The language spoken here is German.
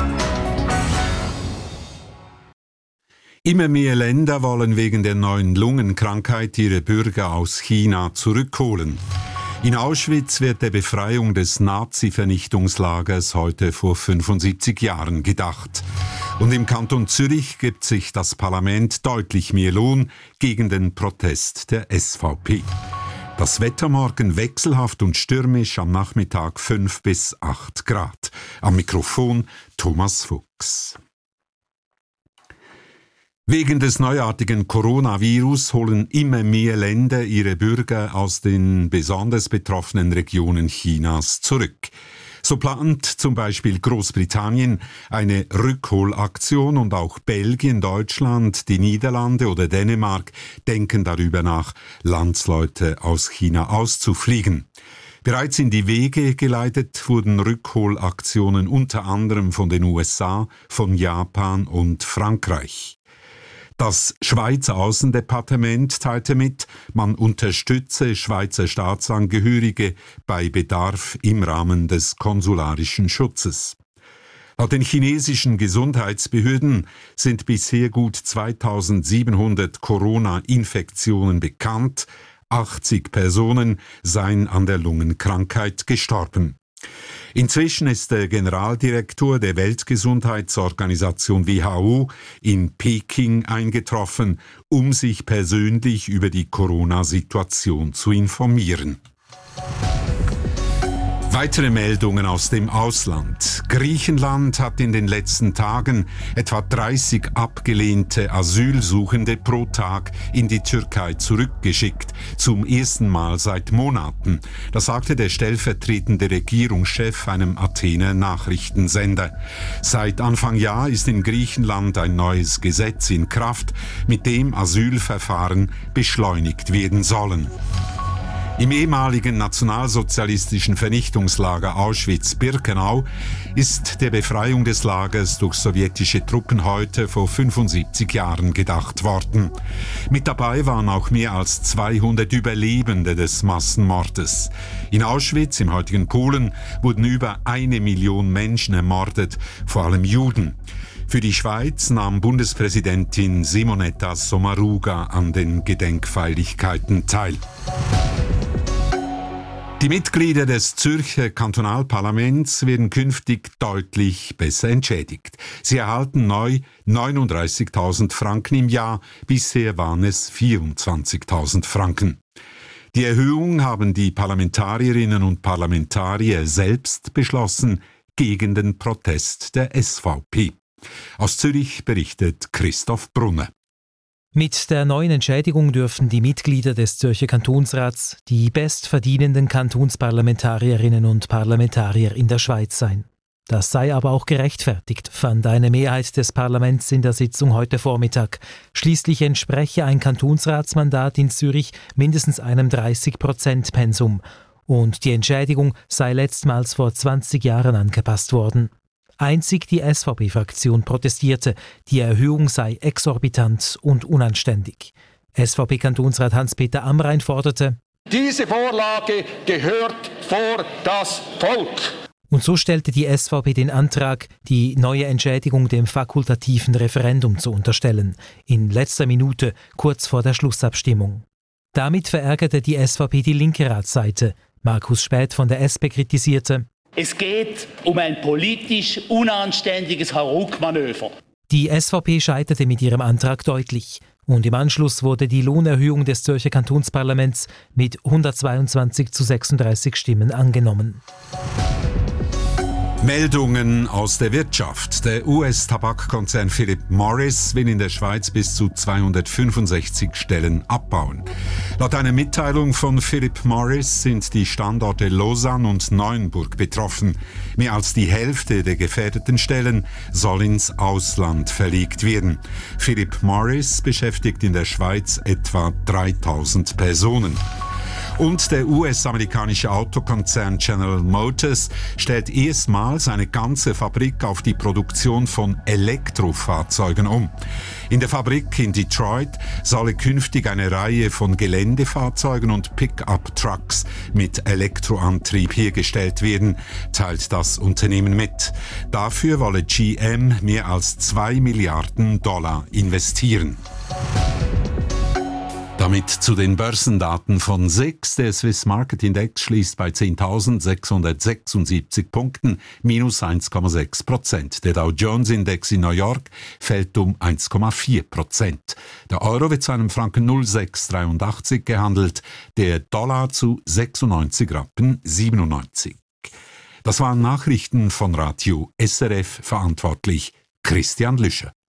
Immer mehr Länder wollen wegen der neuen Lungenkrankheit ihre Bürger aus China zurückholen. In Auschwitz wird der Befreiung des Nazi-Vernichtungslagers heute vor 75 Jahren gedacht. Und im Kanton Zürich gibt sich das Parlament deutlich mehr Lohn gegen den Protest der SVP. Das Wetter morgen wechselhaft und stürmisch, am Nachmittag 5 bis 8 Grad. Am Mikrofon Thomas Fuchs. Wegen des neuartigen Coronavirus holen immer mehr Länder ihre Bürger aus den besonders betroffenen Regionen Chinas zurück. So plant zum Beispiel Großbritannien eine Rückholaktion und auch Belgien, Deutschland, die Niederlande oder Dänemark denken darüber nach, Landsleute aus China auszufliegen. Bereits in die Wege geleitet wurden Rückholaktionen unter anderem von den USA, von Japan und Frankreich. Das Schweizer Aussendepartement teilte mit, man unterstütze Schweizer Staatsangehörige bei Bedarf im Rahmen des konsularischen Schutzes. Laut den chinesischen Gesundheitsbehörden sind bisher gut 2700 Corona-Infektionen bekannt, 80 Personen seien an der Lungenkrankheit gestorben. Inzwischen ist der Generaldirektor der Weltgesundheitsorganisation WHO in Peking eingetroffen, um sich persönlich über die Corona-Situation zu informieren. Weitere Meldungen aus dem Ausland. Griechenland hat in den letzten Tagen etwa 30 abgelehnte Asylsuchende pro Tag in die Türkei zurückgeschickt, zum ersten Mal seit Monaten. Das sagte der stellvertretende Regierungschef einem Athener Nachrichtensender. Seit Anfang Jahr ist in Griechenland ein neues Gesetz in Kraft, mit dem Asylverfahren beschleunigt werden sollen. Im ehemaligen nationalsozialistischen Vernichtungslager Auschwitz-Birkenau ist der Befreiung des Lagers durch sowjetische Truppen heute vor 75 Jahren gedacht worden. Mit dabei waren auch mehr als 200 Überlebende des Massenmordes. In Auschwitz, im heutigen Polen, wurden über 1 Million Menschen ermordet, vor allem Juden. Für die Schweiz nahm Bundespräsidentin Simonetta Sommaruga an den Gedenkfeierlichkeiten teil. Die Mitglieder des Zürcher Kantonalparlaments werden künftig deutlich besser entschädigt. Sie erhalten neu 39.000 Franken im Jahr, bisher waren es 24.000 Franken. Die Erhöhung haben die Parlamentarierinnen und Parlamentarier selbst beschlossen, gegen den Protest der SVP. Aus Zürich berichtet Christoph Brunner. Mit der neuen Entschädigung dürfen die Mitglieder des Zürcher Kantonsrats die bestverdienenden Kantonsparlamentarierinnen und Parlamentarier in der Schweiz sein. Das sei aber auch gerechtfertigt, fand eine Mehrheit des Parlaments in der Sitzung heute Vormittag. Schließlich entspreche ein Kantonsratsmandat in Zürich mindestens einem 30%-Pensum und die Entschädigung sei letztmals vor 20 Jahren angepasst worden. Einzig die SVP-Fraktion protestierte, die Erhöhung sei exorbitant und unanständig. SVP-Kantonsrat Hans-Peter Amrain forderte: Diese Vorlage gehört vor das Volk. Und so stellte die SVP den Antrag, die neue Entschädigung dem fakultativen Referendum zu unterstellen, in letzter Minute, kurz vor der Schlussabstimmung. Damit verärgerte die SVP die linke Ratsseite. Markus Späth von der SP kritisierte: Es geht um ein politisch unanständiges Hauruck-Manöver. Die SVP scheiterte mit ihrem Antrag deutlich. Und im Anschluss wurde die Lohnerhöhung des Zürcher Kantonsparlaments mit 122:36 Stimmen angenommen. Meldungen aus der Wirtschaft. Der US-Tabakkonzern Philip Morris will in der Schweiz bis zu 265 Stellen abbauen. Laut einer Mitteilung von Philip Morris sind die Standorte Lausanne und Neuenburg betroffen. Mehr als die Hälfte der gefährdeten Stellen soll ins Ausland verlegt werden. Philip Morris beschäftigt in der Schweiz etwa 3000 Personen. Und der US-amerikanische Autokonzern General Motors stellt erstmals eine ganze Fabrik auf die Produktion von Elektrofahrzeugen um. In der Fabrik in Detroit solle künftig eine Reihe von Geländefahrzeugen und Pick-up-Trucks mit Elektroantrieb hergestellt werden, teilt das Unternehmen mit. Dafür wolle GM mehr als $2 Milliarden investieren. Damit zu den Börsendaten von SIX. Der Swiss Market Index schließt bei 10.676 Punkten, minus 1,6%. Der Dow Jones Index in New York fällt um 1,4%. Der Euro wird zu einem Franken 0,683 gehandelt, der Dollar zu 96,97 Rappen. Das waren Nachrichten von Radio SRF, verantwortlich Christian Lüscher.